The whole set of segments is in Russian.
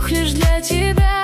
вдох лишь для тебя.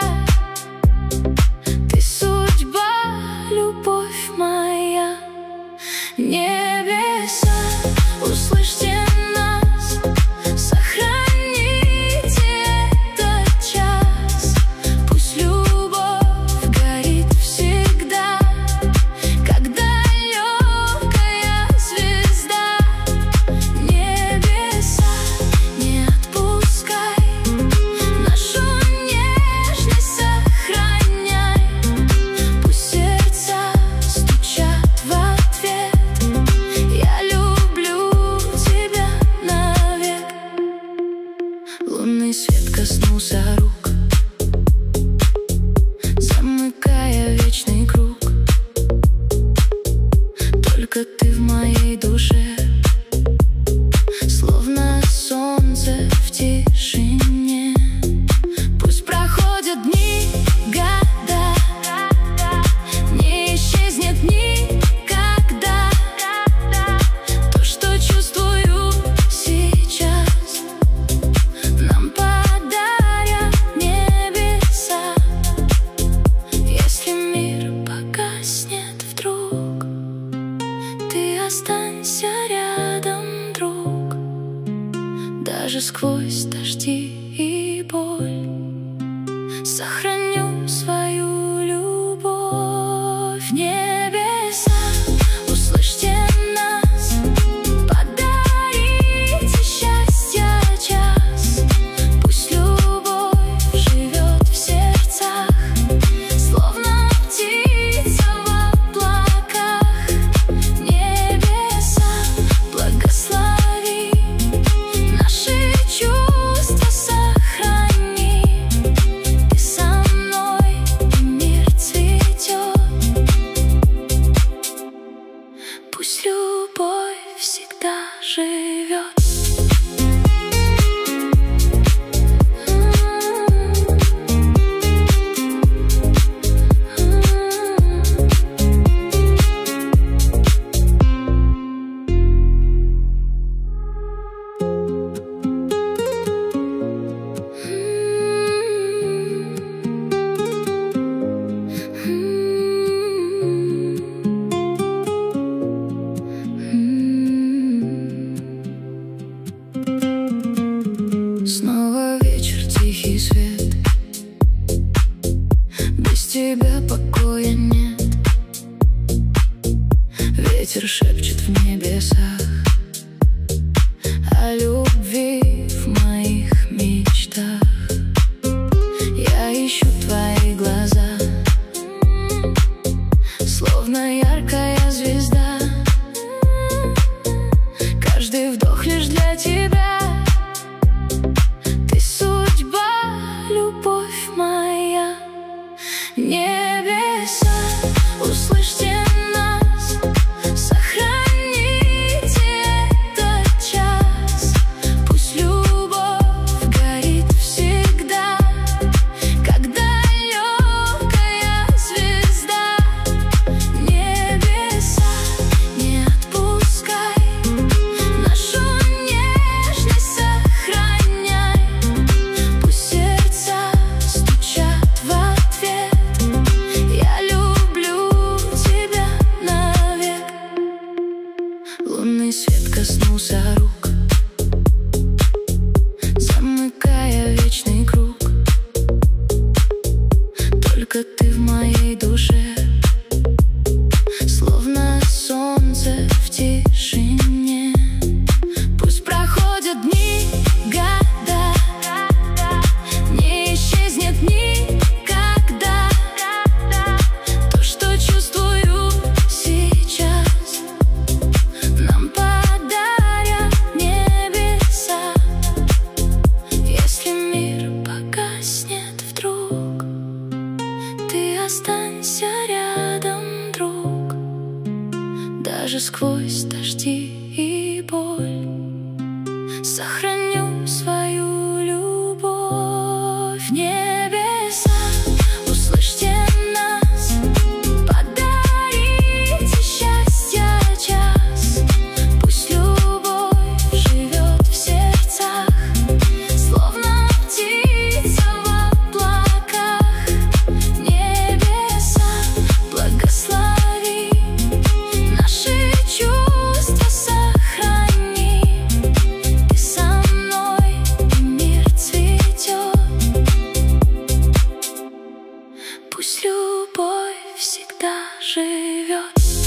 Ты судьба, любовь моя. Небеса, услышьте нас, сохраните этот час. Пусть любовь горит всегда, как далекая звезда. Небеса, не отпускай, нашу нежность сохраняй. Пусть сердца стучат в ответ: я люблю тебя навек. Лунный свет коснулся рук, замыкая вечный круг. Только ты в моей душе, словно солнце в тишине. Пусть проходят дни, года, не исчезнет никогда то, что чувствую сейчас, нам подарят небеса. Если мир погаснет вдруг, ты останься рядом, друг. Даже сквозь дожди и боль сохраню свою любовь. Небеса, услышьте нас, подарите счастье час. Пусть любовь живет в сердцах, словно птица в облаках. Небеса, благослови, наши чувства сохрани. Ты со мной, и мир цветет. Пусть любовь всегда живет. Снова вечер, тихий свет, без тебя покоя нет. Ветер шепчет в небесах о любви в моих мечтах. Я ищу твои глаза, словно яркая звезда. Каждый вдох лишь для тебя. Ты судьба, любовь моя. Небеса, услышьте нас, сохраните этот час. Пусть любовь горит всегда, как далекая звезда. Небеса, не отпускай, нашу нежность сохраняй. Пусть сердца стучат в ответ: я люблю тебя навек. Лунный свет коснулся рук, замыкая вечный круг. Только ты в моей душе, словно солнце в тишине. Пусть проходят дни, года, не исчезнет никогда то, что чувствую сейчас, нам подарят небеса. Если мир погаснет вдруг, ты останься рядом, друг. Даже сквозь дожди и боль сохраню свою любовь. Небеса, услышьте нас, подарите счастье час. Пусть любовь живет в сердцах, словно птица в живет.